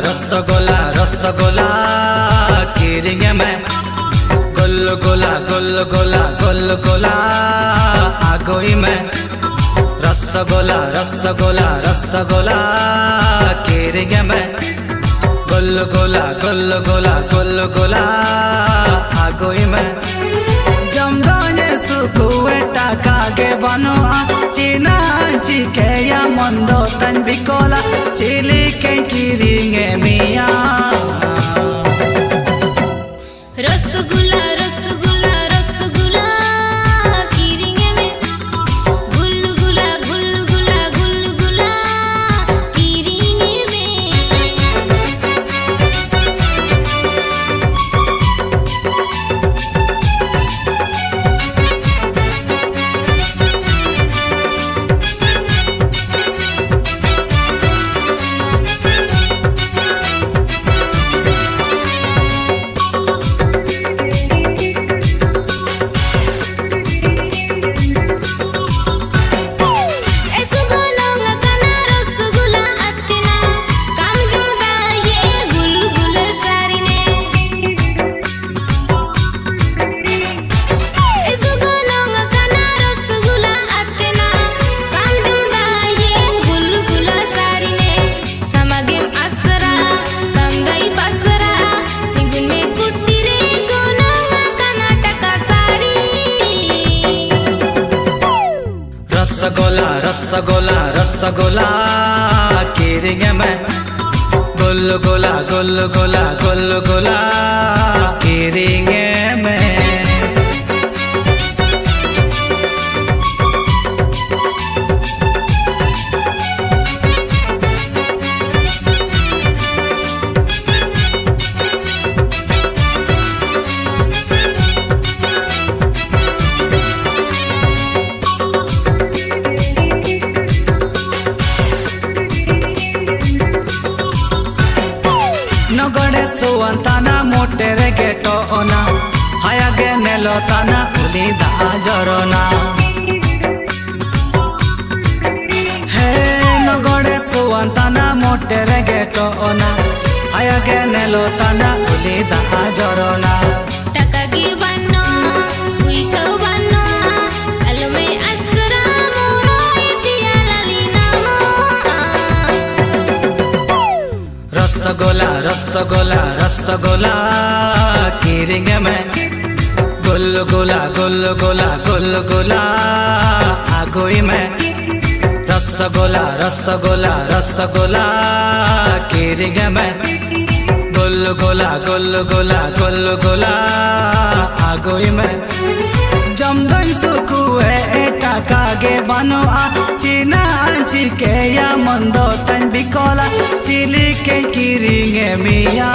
रसगोला रसगोला किरिंगे में गुलगुला गुलगुला गुलगुला आगोई में रसगोला रसगोला रसगोला किरिंगे में गुलगुला गुलगुला गुलगुला आगोई में जमदाने सुकुए टाकागे बनोआ चीना चिके या मंदो तन बिकोला चिली के किरिंगे मिया रसगुल्ला रसगुल्ला रसगुल्ला किरिंगे में गुलगुला गुलगुला गुलगुला किरिंगे रसगोला रसगोला रसगोला किरिंगे में गुलगुला गुलगुला गुलगुला किरिंगे में नगड़े सुवंताना मोटेरे गेटो ओना हायागे नेलोताना उली दा जरोना हे नगड़े सुवंताना मोटेरे गेटो ओना हायागे नेलोताना उली दा जरोना टका की बन्नो पुइसो बन्नो अलमे अस्करा मोरो इतिया ललीना मो रसगोला रसगोला रसगोला किरिंगे में गुलगुला गुलगुला गुलगुला आगोई में रसगोला रसगोला रसगोला किरिंगे में गुलगुला गुलगुला गुलगुला आगोई में जमदन सुकुए एटा कागे बनोआ चीना चिके या मंदो तन बिकोला चिली के किरिंगे मिया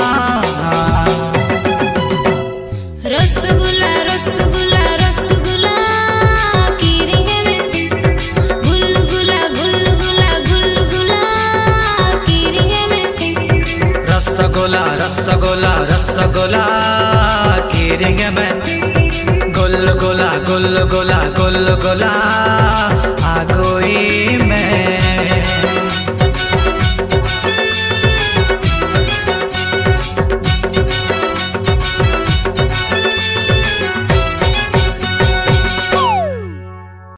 रसगुल्ला रसगुल्ला रसगुल्ला किरिंगे में गुलगुला गुलगुला गुलगुला किरिंगे में रसगोला रसगोला रसगोला किरिंगे में गुलगुला गुलगुला गुलगुला आगोई में।